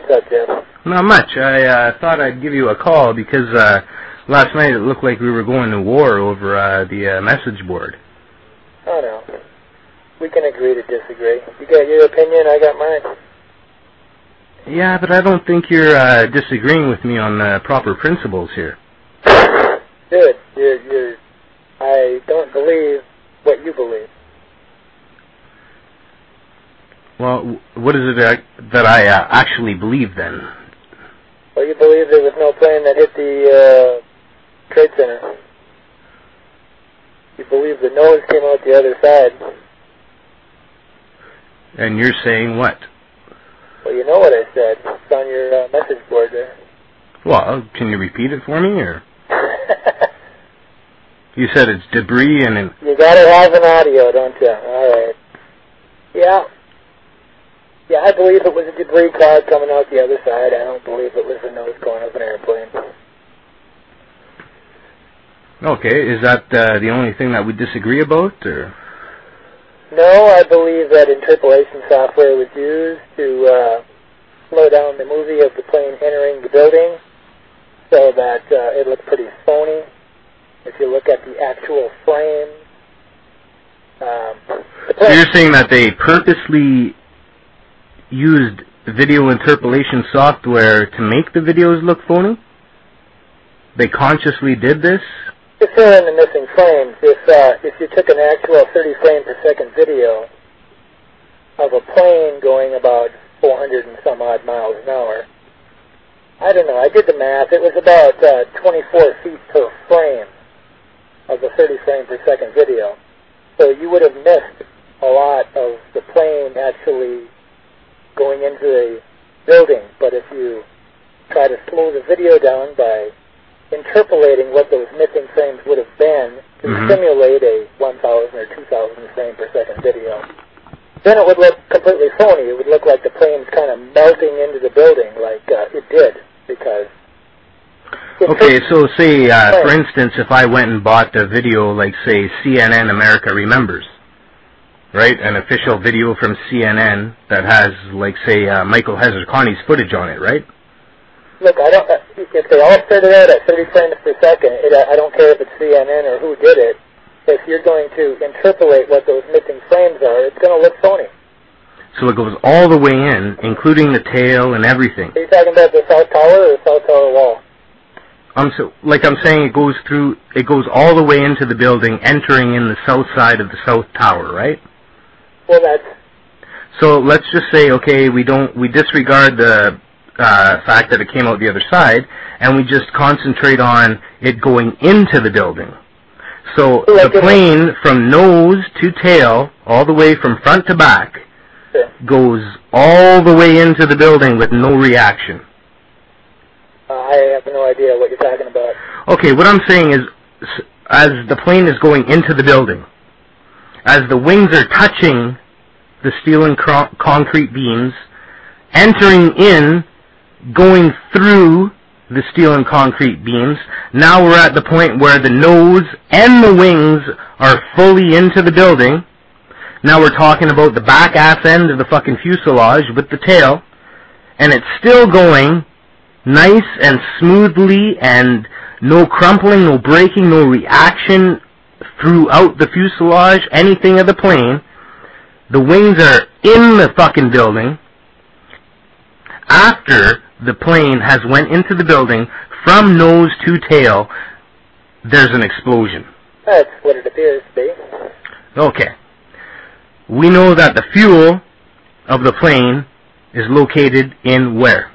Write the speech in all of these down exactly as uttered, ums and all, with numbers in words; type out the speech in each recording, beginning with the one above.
What's up, Jeff? Not much. I uh, thought I'd give you a call because uh, last night it looked like we were going to war over uh, the uh, message board. Oh, no. We can agree to disagree. You got your opinion, I got mine. Yeah, but I don't think you're uh, disagreeing with me on uh, proper principles here. Good. You're, you're, I don't believe what you believe. Well, what is it that, that I uh, actually believe then? Well, you believe there was no plane that hit the uh, Trade Center. You believe the nose came out the other side. And you're saying what? Well, you know what I said. It's on your uh, message board there. Well, can you repeat it for me, or? You said it's debris and... It... You gotta have an audio, don't you? All right. Yeah. Yeah, I believe it was a debris cloud coming out the other side. I don't believe it was the nose going of an airplane. Okay, is that uh, the only thing that we disagree about, or? No, I believe that interpolation software was used to uh, slow down the movie of the plane entering the building so that uh, it looked pretty phony. If you look at the actual frame. Um, so you're saying that they purposely used video interpolation software to make the videos look phony? They consciously did this? To fill in the missing frames, if uh, if you took an actual thirty frame per second video of a plane going about four hundred and some odd miles an hour, I don't know, I did the math, it was about uh, twenty-four feet per frame of the thirty frame per second video. So you would have missed a lot of the plane actually going into the building, but if you try to slow the video down by interpolating what those missing frames would have been to mm-hmm. simulate a one thousand or two thousand frame per second video, then it would look completely phony. It would look like the plane's kind of melting into the building like uh, it did, because... Okay, so say, uh, for instance, if I went and bought a video like, say, C N N America Remembers, right, an official video from C N N that has, like, say, uh, Michael Hazard-Connie's footage on it, right? Look, I don't. If they all started out at thirty frames per second, it, I don't care if it's C N N or who did it. If you're going to interpolate what those missing frames are, it's going to look phony. So it goes all the way in, including the tail and everything. Are you talking about the South Tower or the South Tower wall? Um, so, like I'm saying, it goes through. It goes all the way into the building, entering in the south side of the South Tower, right? Well, that's. So let's just say, okay, we don't. We disregard the Uh, fact that it came out the other side, and we just concentrate on it going into the building. So the plane, from nose to tail, all the way from front to back, sure. goes all the way into the building with no reaction. Uh, I have no idea what you're talking about. Okay, what I'm saying is, as the plane is going into the building, as the wings are touching the steel and cro- concrete beams, entering in, going through the steel and concrete beams, now we're at the point where the nose and the wings are fully into the building. Now we're talking about the back ass end of the fucking fuselage with the tail, and it's still going nice and smoothly, and no crumpling, no breaking, no reaction throughout the fuselage, anything of the plane. The wings are in the fucking building. After the plane has went into the building, from nose to tail, there's an explosion. That's what it appears to be. Okay. We know that the fuel of the plane is located in where?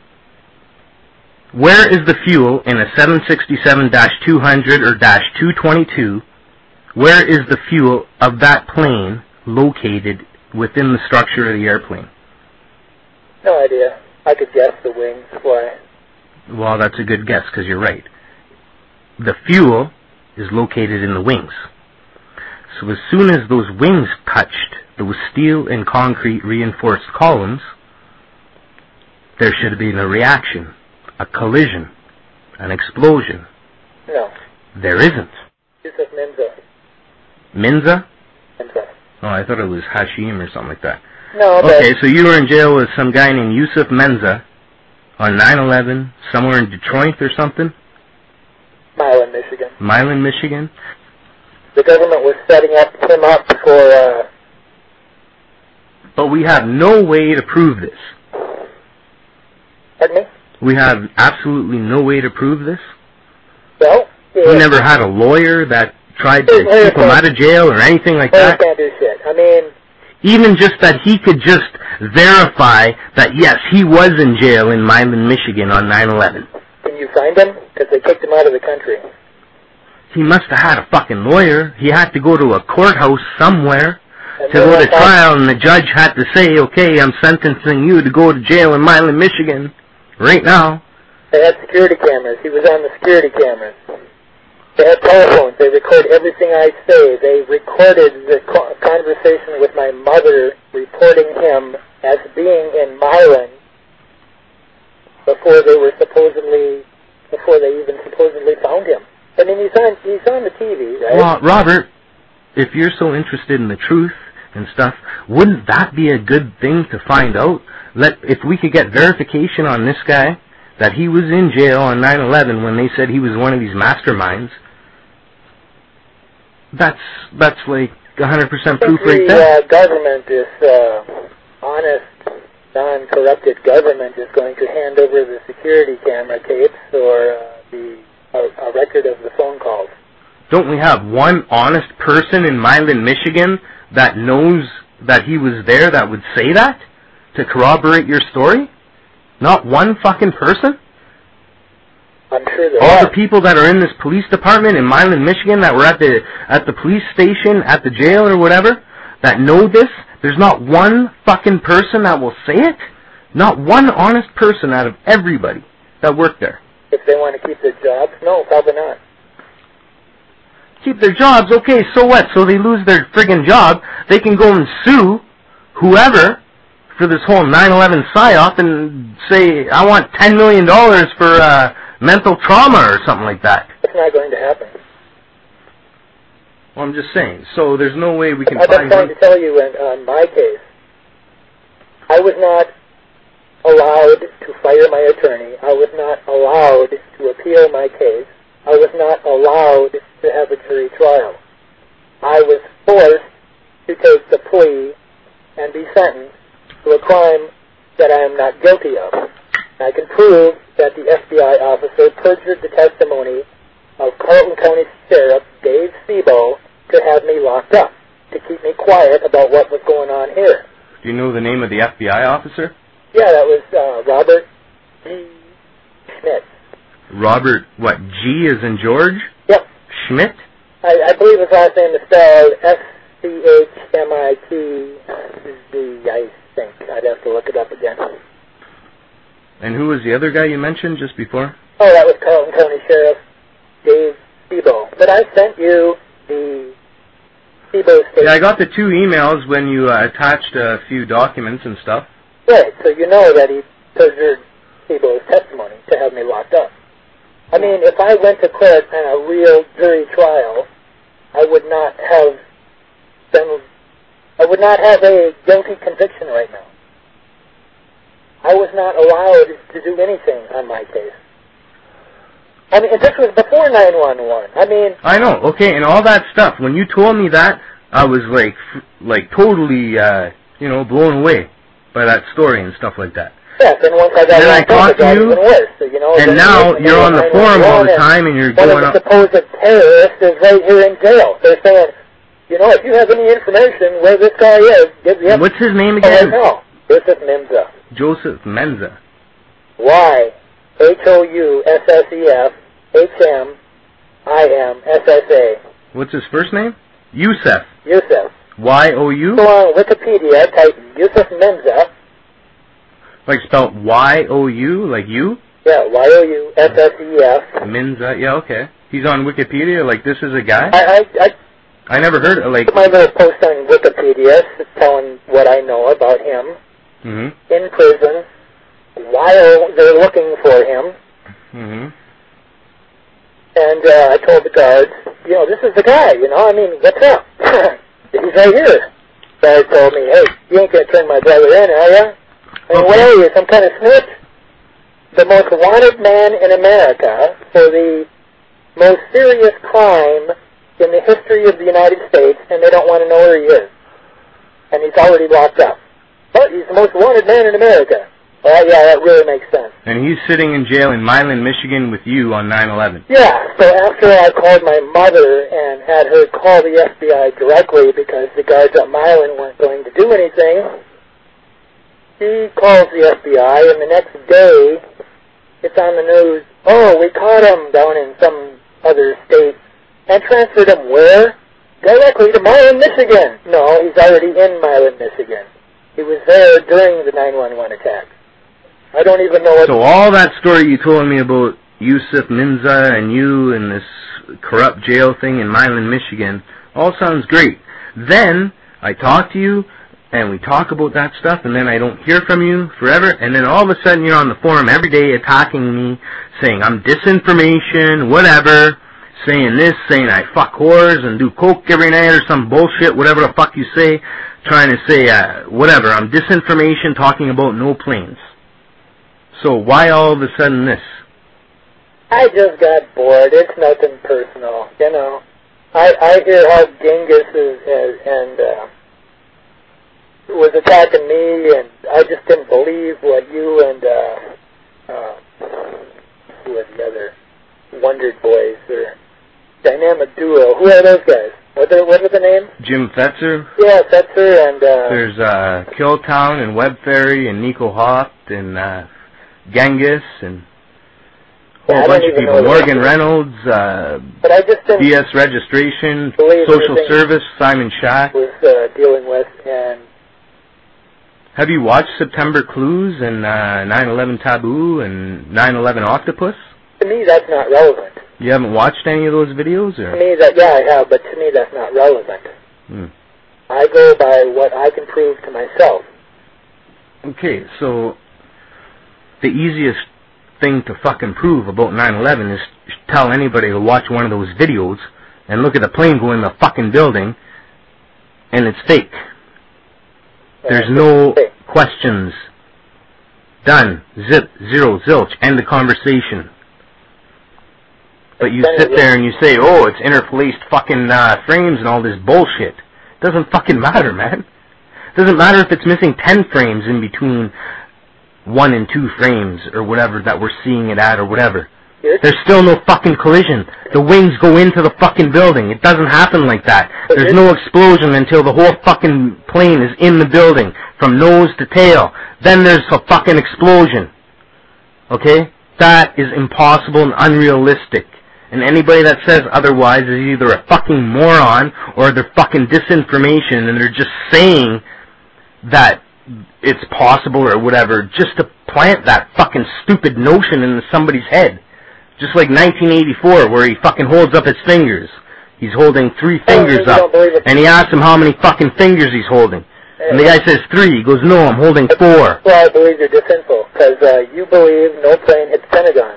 Where is the fuel in a seven sixty-seven dash two hundred or dash two twenty-two? Where is the fuel of that plane located within the structure of the airplane? No idea. I could guess the wings fly. Well, that's a good guess, because you're right. The fuel is located in the wings. So as soon as those wings touched those steel and concrete reinforced columns, there should have been a reaction, a collision, an explosion. No. There isn't. Yusuf Menza. Menza? Menza. Oh, I thought it was Hashim or something like that. No, but... Okay, so you were in jail with some guy named Yusuf Menza. on nine eleven somewhere in Detroit or something? Milan, Michigan. Milan, Michigan. The government was setting up him up for... Uh, but we have no way to prove this. Pardon me? We have absolutely no way to prove this. Well, yeah. We never had a lawyer that tried to Lawyers keep him out of jail or anything like Lawyers that. Can't do shit. I mean... Even just that he could just verify that, yes, he was in jail in Milan, Michigan on nine eleven. Can you find him? Because they kicked him out of the country. He must have had a fucking lawyer. He had to go to a courthouse somewhere And to go to like trial, and the judge had to say, okay, I'm sentencing you to go to jail in Milan, Michigan right now. They had security cameras. He was on the security cameras. They had telephones. They record everything I say. They recorded the co- conversation with my mother, reporting him as being in Milan before they were supposedly, before they even supposedly found him. I mean, he's on, he's on the T V, right? Well, Robert, if you're so interested in the truth and stuff, wouldn't that be a good thing to find out? Let, if we could get verification on this guy, that he was in jail on nine eleven when they said he was one of these masterminds, that's that's like one hundred percent proof right there. The uh, government, this uh, honest, non-corrupted government, is going to hand over the security camera tapes or uh, the a, a record of the phone calls. Don't we have one honest person in Milan, Michigan that knows that he was there that would say that to corroborate your story? Not one fucking person? I'm sure there All are. the people that are in this police department in Milan, Michigan, that were at the at the police station, at the jail or whatever, that know this, there's not one fucking person that will say it? Not one honest person out of everybody that worked there. If they want to keep their jobs? No, probably not. Keep their jobs, okay, so what? So they lose their friggin' job, they can go and sue whoever for this whole nine eleven psyop and say, I want ten million dollars for uh, mental trauma or something like that. It's not going to happen. Well, I'm just saying. So there's no way we can I've been find trying him. to tell you in, on my case, I was not allowed to fire my attorney. I was not allowed to appeal my case. I was not allowed to have a jury trial. I was forced to take the plea and be sentenced to a crime that I am not guilty of. I can prove that the F B I officer perjured the testimony of Carleton County Sheriff Dave Sebo to have me locked up, to keep me quiet about what was going on here. Do you know the name of the F B I officer? Yeah, that was uh, Robert G. Schmidt. Robert, what, G as in George? Yep. Schmidt? I, I believe his last name is spelled S C H M I T Z, I think. I'd have to look it up again. And who was the other guy you mentioned just before? Oh, that was Carleton County Sheriff Dave Sebo. But I sent you the Sebo statement. Yeah, I got the two emails when you uh, attached a few documents and stuff. Right, so you know that he perjured Sebo's testimony to have me locked up. I mean, if I went to court on a real jury trial, I would not have been, I would not have a guilty conviction right now. I was not allowed to do anything on my case. I mean, and this was before nine one one. I mean... I know, okay, and all that stuff. When you told me that, I was like, like totally, uh, you know, blown away by that story and stuff like that. Yes, and once I got then I locked up, talked it got to you, even worse. So, you know, and now you're on the forum all the time, and you're one going of up... the supposed terrorists is right here in jail. They're saying, you know, if you have any information where this guy is, give me... What's his name Oh, again? no. Joseph Menza. Joseph Menza. Y H O U S S E F H M I M S S A. What's his first name? Yusef. Yusef. Y O U? Go on Wikipedia, type Yusef Menza. Like spelled Y O U, like you? Yeah, Y O U S S E F. Menza, yeah, okay. He's on Wikipedia, like this is a guy? I, I, I I never heard of, like... put my little post on Wikipedia telling what I know about him. Mm-hmm. In prison, while they're looking for him. Mm-hmm. And uh, I told the guards, you know, this is the guy, you know, I mean, what's up? He's right here. The guard told me, hey, you ain't going to turn my brother in, are you? I mean, Okay. what are you, some kind of snitch? the most wanted man in America for the most serious crime in the history of the United States, and they don't want to know where he is. And he's already locked up. But he's the most wanted man in America. Well, yeah, that really makes sense. And he's sitting in jail in Milan, Michigan with you on nine eleven. Yeah, so after I called my mother and had her call the F B I directly because the guards at Milan weren't going to do anything, she calls the F B I, and the next day it's on the news, oh, we caught him down in some other state and transferred him where? Directly to Milan, Michigan. No, he's already in Milan, Michigan. He was there during the nine one one attack. I don't even know what... So all that story you told me about Yusuf Minza and you and this corrupt jail thing in Milan, Michigan, all sounds great. Then I talk to you, and we talk about that stuff, and then I don't hear from you forever, and then all of a sudden you're on the forum every day attacking me, saying I'm disinformation, whatever, saying this, saying I fuck whores and do coke every night or some bullshit, whatever the fuck you say, trying to say, uh, whatever, I'm disinformation, talking about no planes. So why all of a sudden this? I just got bored. It's nothing personal, you know. I I hear how Genghis is, is and uh, was attacking me, and I just didn't believe what you and uh, uh, who are the other Wondered Boys or Dynamic Duo? Who are those guys? What are what are the names? Jim Fetzer. Yeah, Fetzer and uh, there's uh, Killtown and Web Ferry and Nico Hoft and uh, Genghis and a whole yeah, bunch of people. Morgan Reynolds, uh, but I just didn't D S Registration, Social Service, Simon Shack. Was uh, dealing with and. Have you watched September Clues and uh, nine eleven Taboo and nine eleven Octopus? To me, that's not relevant. You haven't watched any of those videos, or? To me, that yeah, I have, but to me, that's not relevant. Hmm. I go by what I can prove to myself. Okay, so the easiest thing to fucking prove about nine eleven is tell anybody to watch one of those videos and look at the plane go in the fucking building, and it's fake. There's no questions. Done. Zip. Zero. Zilch. End the conversation. But you sit there and you say, oh, it's interpolaced fucking uh, frames and all this bullshit. Doesn't fucking matter, man. Doesn't matter if it's missing ten frames in between one and two frames or whatever that we're seeing it at or whatever. There's still no fucking collision. The wings go into the fucking building. It doesn't happen like that. There's no explosion until the whole fucking plane is in the building, from nose to tail. Then there's a fucking explosion. Okay? That is impossible and unrealistic. And anybody that says otherwise is either a fucking moron or they're fucking disinformation and they're just saying that it's possible or whatever just to plant that fucking stupid notion into somebody's head. Just like nineteen eighty-four, where he fucking holds up his fingers. He's holding three fingers up. And he asks him how many fucking fingers he's holding. And the guy says three. He goes, no, I'm holding four. Well, I believe you're disinfo, because uh, you believe no plane hit the Pentagon.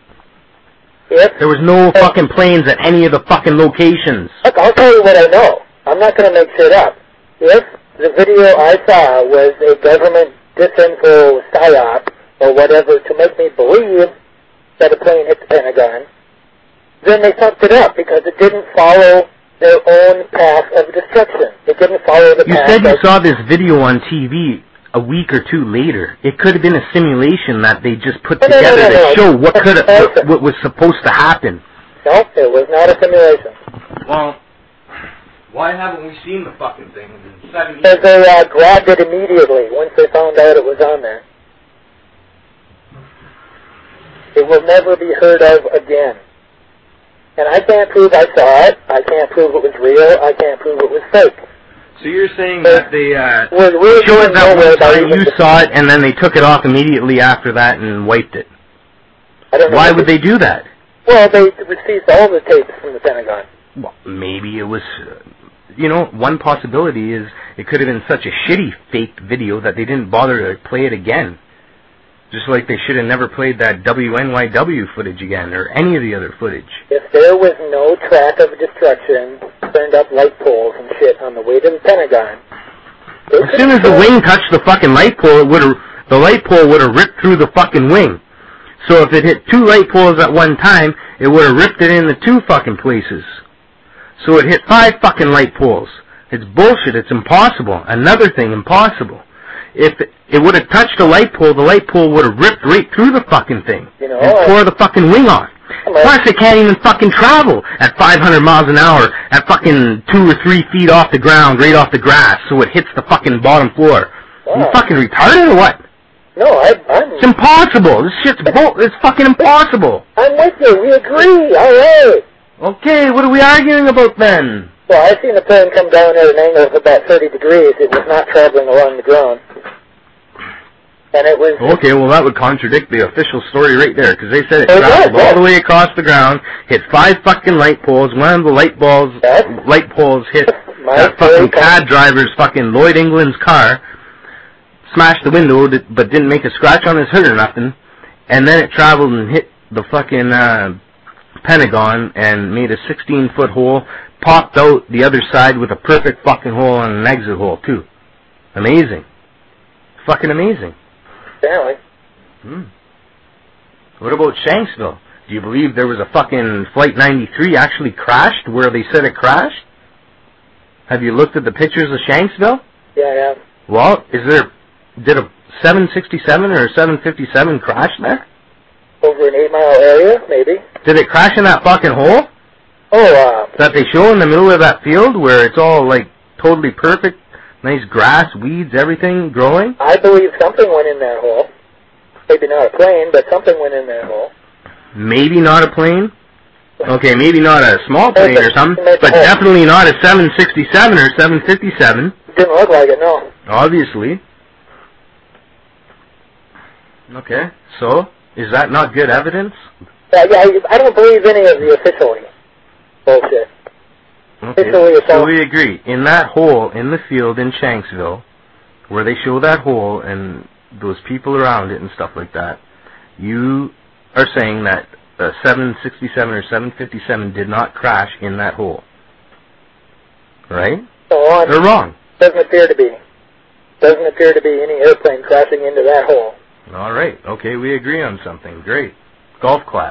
If there was no fucking planes at any of the fucking locations. Look, I'll tell you what I know. I'm not going to make shit up. If the video I saw was a government disinfo psyop or whatever to make me believe that a plane hit the Pentagon, then they fucked it up because it didn't follow their own path of destruction. It didn't follow the you path. You said you of saw this video on T V a week or two later. It could have been a simulation that they just put no, together no, no, no, no. to show what could have, what, what was supposed to happen. No, it was not a simulation. Well, why haven't we seen the fucking thing in seven years? Because they uh, grabbed it immediately once they found out it was on there. It will never be heard of again. And I can't prove I saw it. I can't prove it was real. I can't prove it was fake. So you're saying that they uh, really showed that one time you saw it, and then they took it off immediately after that and wiped it. I don't know. Why would they do that? Well, they received all the tapes from the Pentagon. Well, maybe it was, uh, you know, one possibility is it could have been such a shitty fake video that they didn't bother to play it again. Just like they should have never played that W N Y W footage again, or any of the other footage. If there was no track of destruction, turned up light poles and shit on the way to the Pentagon. As soon as the wing touched the fucking light pole, it would have, the light pole would have ripped through the fucking wing. So if it hit two light poles at one time, it would have ripped it into two fucking places. So it hit five fucking light poles. It's bullshit. It's impossible. Another thing, impossible. If it, it would have touched a light pole, the light pole would have ripped right through the fucking thing. You know, and tore the fucking wing off. Plus, it can't even fucking travel at five hundred miles an hour at fucking two or three feet off the ground, right off the grass, so it hits the fucking bottom floor. Wow. You fucking retarded or what? No, I, I'm... It's impossible. This shit's bull... It's fucking impossible. I'm with you. We agree. All right. Okay, what are we arguing about then? Well, I've seen the plane come down at an angle of about thirty degrees. It was not traveling along the ground. And it was... Okay, well, that would contradict the official story right there, because they said it oh, traveled yeah, yeah. all the way across the ground, hit five fucking light poles, one of the light balls, yes. light poles hit that fucking cab driver's fucking Lloyd England's car, smashed the window, but didn't make a scratch on his hood or nothing, and then it traveled and hit the fucking uh, Pentagon and made a sixteen-foot hole, popped out the other side with a perfect fucking hole and an exit hole, too. Amazing. Fucking amazing. Apparently. Hmm. What about Shanksville? Do you believe there was a fucking Flight ninety-three actually crashed where they said it crashed? Have you looked at the pictures of Shanksville? Yeah, I have. Well, is there... Did a seven sixty-seven or a seven fifty-seven crash there? Over an eight-mile area, maybe. Did it crash in that fucking hole? Oh, uh... That they show in the middle of that field where it's all, like, totally perfect? Nice grass, weeds, everything growing? I believe something went in that hole. Maybe not a plane, but something went in that hole. Maybe not a plane? Okay, maybe not a small plane or something, but definitely not a seven sixty-seven or seven fifty-seven. Didn't look like it, no. Obviously. Okay, so, is that not good evidence? Yeah, yeah, I don't believe any of the officially bullshit. Okay, so we agree. In that hole in the field in Shanksville, where they show that hole and those people around it and stuff like that, you are saying that a seven sixty-seven or seven fifty-seven did not crash in that hole. Right? So on. They're wrong. Doesn't appear to be. Doesn't appear to be any airplane crashing into that hole. All right. Okay, we agree on something. Great. Golf clap.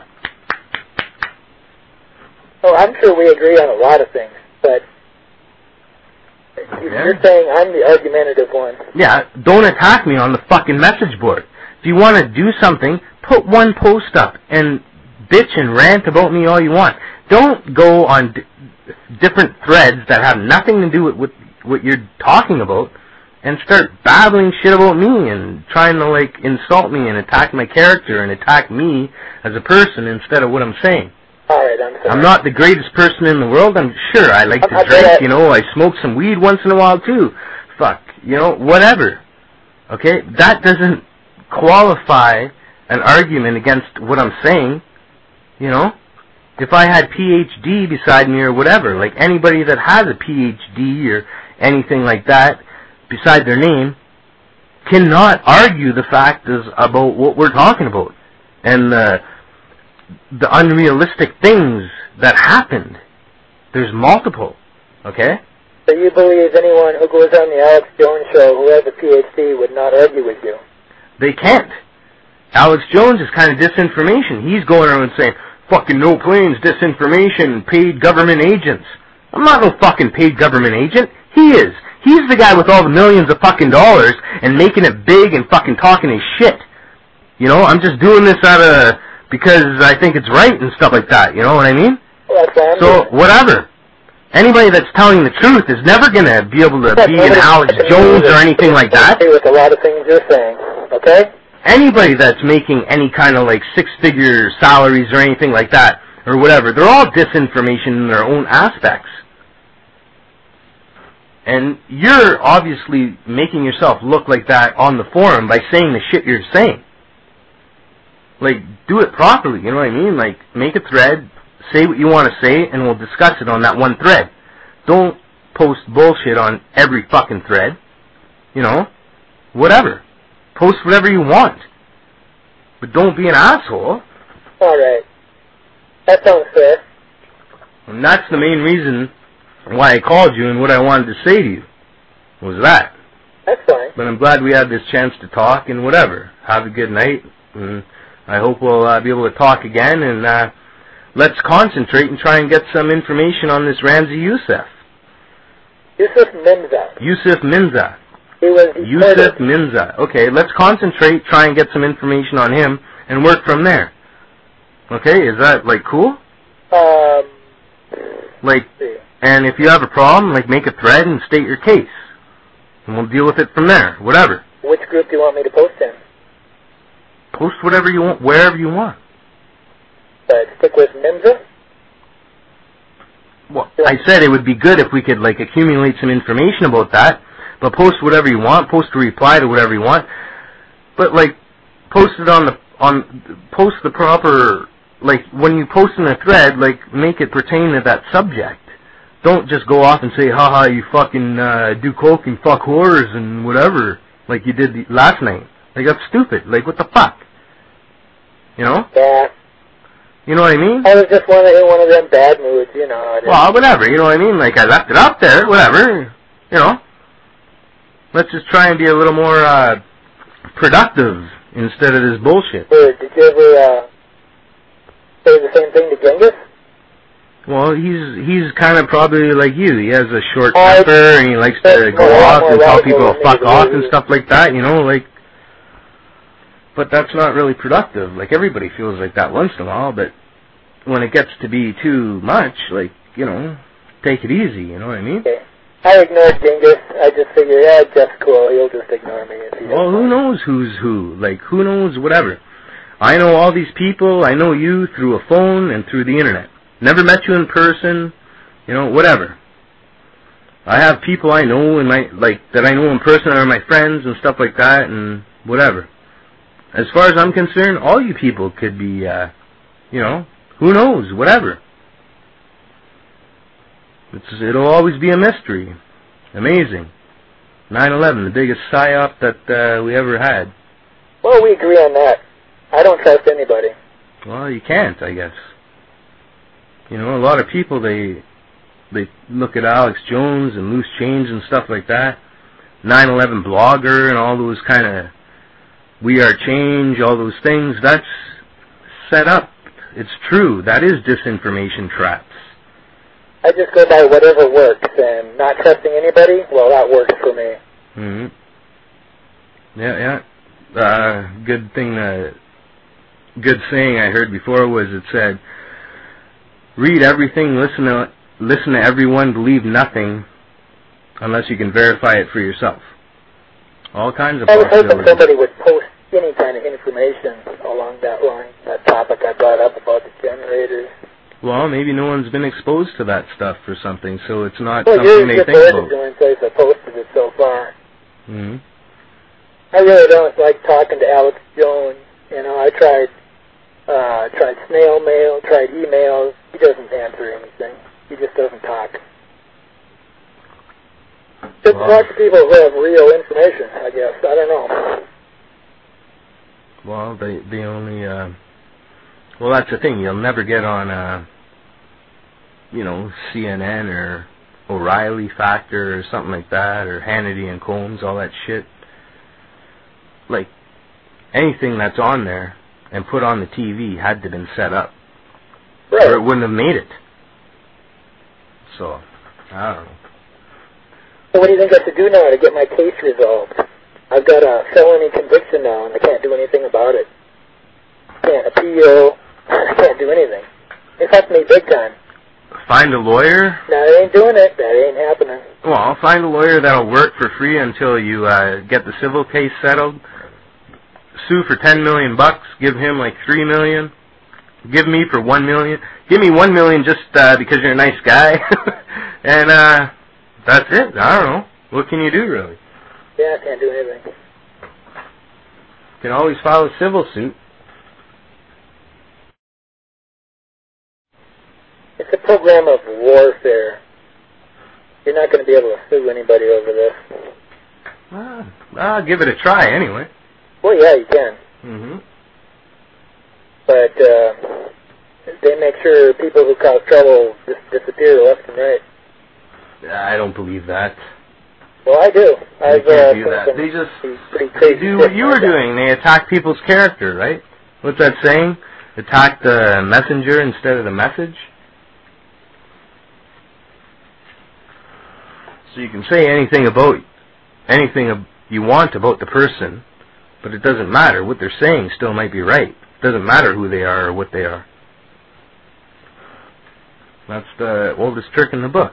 Oh, I'm sure we agree on a lot of things, but okay. You're saying I'm the argumentative one. Yeah, don't attack me on the fucking message board. If you want to do something, put one post up and bitch and rant about me all you want. Don't go on d different threads that have nothing to do with, with what you're talking about and start babbling shit about me and trying to, like, insult me and attack my character and attack me as a person instead of what I'm saying. All right, I'm sorry. I'm not the greatest person in the world. I'm sure I like to I, drink, I, you know, I smoke some weed once in a while too. Fuck, you know, whatever. Okay? That doesn't qualify an argument against what I'm saying, you know? If I had P H D beside me or whatever, like anybody that has a P H D or anything like that beside their name cannot argue the fact is about what we're talking about and the the unrealistic things that happened. There's multiple, okay? So you believe anyone who goes on the Alex Jones show who has a P H D would not argue with you? They can't. Alex Jones is kind of disinformation. He's going around saying, fucking no planes, disinformation, paid government agents. I'm not no fucking paid government agent. He is. He's the guy with all the millions of fucking dollars and making it big and fucking talking his shit. You know, I'm just doing this out of... because I think it's right and stuff like that, you know what I mean? Well, that's so, whatever. Anybody that's telling the truth is never going to be able to but be an Alex Jones or anything like that. I agree with a lot of things you're saying, okay? Anybody that's making any kind of, like, six-figure salaries or anything like that, or whatever, they're all disinformation in their own aspects. And you're obviously making yourself look like that on the forum by saying the shit you're saying. Like, do it properly, you know what I mean? Like, make a thread, say what you want to say, and we'll discuss it on that one thread. Don't post bullshit on every fucking thread. You know? Whatever. Post whatever you want. But don't be an asshole. Alright. That sounds fair. And that's the main reason why I called you and what I wanted to say to you. Was that. That's fine. But I'm glad we had this chance to talk and whatever. Have a good night. And I hope we'll uh, be able to talk again, and uh, let's concentrate and try and get some information on this Ramzi Youssef. Yusuf Minza. Yusuf Minza. He was Yusuf Minza. Okay, let's concentrate, try and get some information on him, and work from there. Okay, is that, like, cool? Um, like, and if you have a problem, like, make a thread and state your case. And we'll deal with it from there, whatever. Which group do you want me to post in? Post whatever you want, wherever you want. But stick with Minza? Well, I said it would be good if we could, like, accumulate some information about that, but post whatever you want, post a reply to whatever you want, but, like, post it on the, on, post the proper, like, when you post in a thread, like, make it pertain to that subject. Don't just go off and say, haha, you fucking, uh, do coke and fuck whores and whatever, like you did last night. Like, that's stupid. Like, what the fuck? You know? Yeah. You know what I mean? I was just one of, in one of them bad moods, you know how it is. Well, whatever, you know what I mean? Like, I left it up there, whatever, you know? Let's just try and be a little more, uh, productive instead of this bullshit. Did you ever, uh, say the same thing to Genghis? Well, he's he's kind of probably like you. He has a short uh, temper, and he likes to go off and tell people to fuck off and stuff like that, you know, like... But that's not really productive. Like, everybody feels like that once in a while, but when it gets to be too much, like, you know, take it easy, you know what I mean? Okay. I ignored Genghis. I just figured, yeah, Jeff's cool. He'll just ignore me. If he well, who knows who's who? Like, who knows whatever. I know all these people. I know you through a phone and through the internet. Never met you in person, you know, whatever. I have people I know in my, like, that I know in person are my friends and stuff like that, and whatever. As far as I'm concerned, all you people could be, uh, you know, who knows, whatever. It's, it'll always be a mystery. Amazing. nine eleven, the biggest psyop that uh, we ever had. Well, we agree on that. I don't trust anybody. Well, you can't, I guess. You know, a lot of people, they they look at Alex Jones and Loose Change and stuff like that. nine eleven blogger and all those kind of We Are Change, all those things. That's set up. It's true. That is disinformation traps. I just go by whatever works, and not trusting anybody, well, that works for me. Mm-hmm. Yeah, yeah. Uh, good thing, uh, good saying I heard before was it said, read everything, listen to, listen to everyone, believe nothing, unless you can verify it for yourself. All kinds of I was possibilities. hoping somebody would post any kind of information along that line, that topic I brought up about the generators. Well, maybe no one's been exposed to that stuff or something, so it's not well, something they you're think about. Well, you're the place I posted it so far. Mm-hmm. I really don't like talking to Alex Jones. You know, I tried, uh, tried snail mail, tried emails. He doesn't answer anything. He just doesn't talk. Just Well, talk to people who have real information, I guess. I don't know. Well, they, they only, uh, well, that's the thing. You'll never get on, uh, you know, C N N or O'Reilly Factor or something like that, or Hannity and Combs, all that shit. Like, anything that's on there and put on the T V had to have been set up. Right. Or it wouldn't have made it. So, I don't know. So what do you think I should do now to get my case resolved? I've got a felony conviction now, and I can't do anything about it. Can't appeal. I can't do anything. It affects me big time. Find a lawyer? No, I ain't doing it. That ain't happening. Well, I'll find a lawyer that'll work for free until you uh, get the civil case settled. Sue for ten million bucks. Give him like three million. Give me for one million. Give me one million just uh, because you're a nice guy. And uh, that's it. I don't know. What can you do, really? Yeah, I can't do anything. You can always file a civil suit. It's a program of warfare. You're not going to be able to sue anybody over this. Well, I'll give it a try anyway. Well, yeah, you can. Mm-hmm. But uh, they make sure people who cause trouble just disappear left and right. I don't believe that. Well, I do. They I've can't uh, do that. They just pretty they crazy do what you were like doing. They attack people's character, right? What's that saying? Attack the messenger instead of the message? So you can say anything about, anything you want about the person, but it doesn't matter. What they're saying still might be right. It doesn't matter who they are or what they are. That's the oldest trick in the book.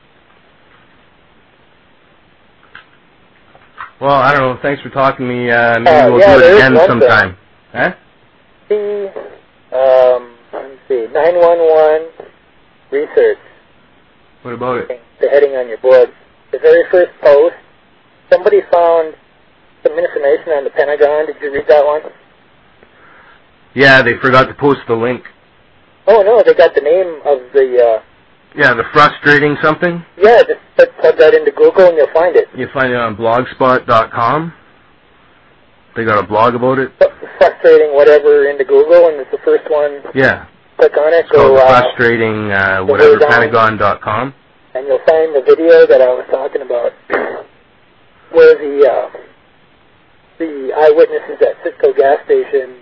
Well, I don't know. Thanks for talking to me. Uh, maybe uh, we'll yeah, do it again sometime. Huh? The, um, let me see, nine one one research. What about it? The heading on your board. The very first post, somebody found some information on the Pentagon. Did you read that one? Yeah, they forgot to post the link. Oh, no, they got the name of the... Uh, yeah, the frustrating something? Yeah, just plug that into Google and you'll find it. You find it on blogspot dot com. They got a blog about it. Frustrating whatever into Google, and it's the first one. Yeah. Click on it. It's called go, the uh, frustrating uh, whatever pentagon dot com. And you'll find the video that I was talking about, where the uh, the eyewitnesses at Citgo gas station,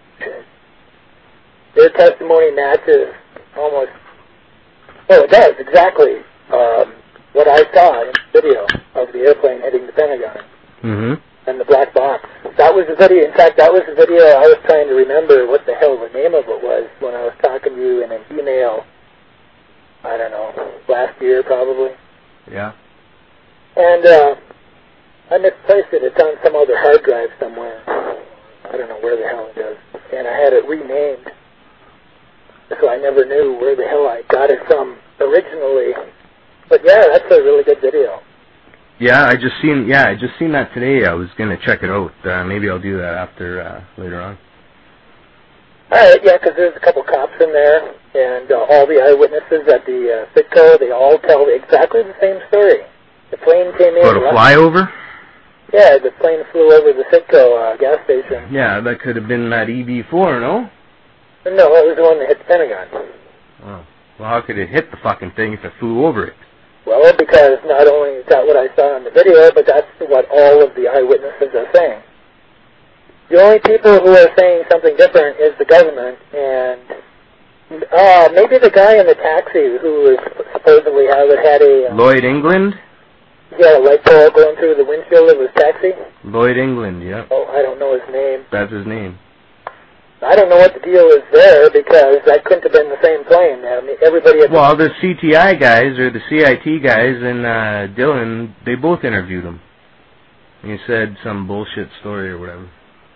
their testimony matches almost. Oh, it does exactly um, what I saw in the video of the airplane hitting the Pentagon. Mm-hmm. And the black box. That was the video. In fact, that was the video I was trying to remember what the hell the name of it was when I was talking to you in an email, I don't know, last year probably. Yeah. And uh, I misplaced it. It's on some other hard drive somewhere. I don't know where the hell it is. And I had it renamed. So I never knew where the hell I got it from originally. But yeah, that's a really good video. Yeah, I just seen. Yeah, I just seen that today. I was gonna check it out. Uh, maybe I'll do that after uh, later on. All right, yeah, because there's a couple cops in there, and uh, all the eyewitnesses at the uh, Citgo, they all tell exactly the same story. The plane came in. What, a flyover? Yeah, the plane flew over the Citgo uh, gas station. Yeah, that could have been that E V four, no? No, it was the one that hit the Pentagon. Oh, well, how could it hit the fucking thing if it flew over it? Well, because not only is that what I saw in the video, but that's what all of the eyewitnesses are saying. The only people who are saying something different is the government, and uh, maybe the guy in the taxi who was supposedly had, had a... Uh, Lloyd England? Yeah, a light pole going through the windshield of his taxi. Lloyd England, yeah. Oh, I don't know his name. That's his name. I don't know what the deal is there, because that couldn't have been the same plane. I mean, everybody... At well, the C T I guys, or the C I T guys, and uh, Dylan, they both interviewed him. And he said some bullshit story or whatever.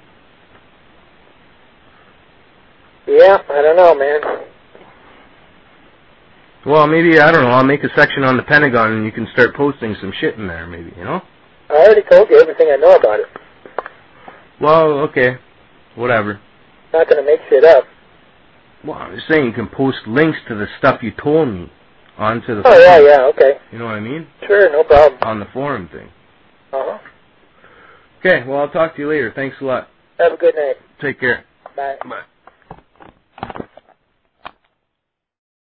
Yeah, I don't know, man. Well, maybe, I don't know, I'll make a section on the Pentagon and you can start posting some shit in there, maybe, you know? I already told you everything I know about it. Well, okay. Whatever. Not going to make shit up. Well, I'm just saying you can post links to the stuff you told me onto the Oh, forum. yeah, yeah, okay. You know what I mean? Sure, no problem. On the forum thing. Uh-huh. Okay, well, I'll talk to you later. Thanks a lot. Have a good night. Take care. Bye. Bye.